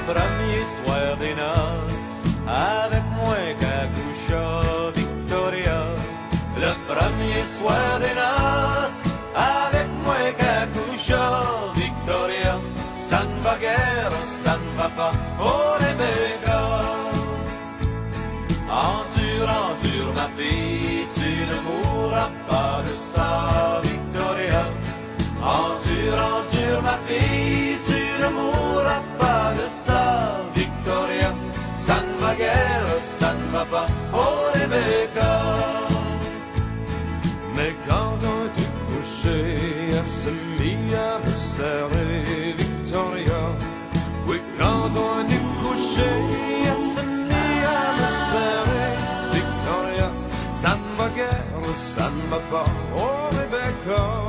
premier soir des noces, avec moi qu'accoucha Victoria. Le premier soir des noces, avec moi qu'accoucha Victoria. Ça ne va guère, ça ne va pas, oh Rebecca. Endure, ma fille, tu ne mourras pas de ça, Victoria. Endure, ma fille, tu ne mourras pas de ça, Victoria. Ça ne va guère, ça ne va pas, oh Rebecca. Mais quand on était couché, elle se mit à me serrer, Victoria. Oui, quand on était couché, elle se mit à me serrer, Victoria. Ça ne va guère, ça ne va pas, oh Rebecca.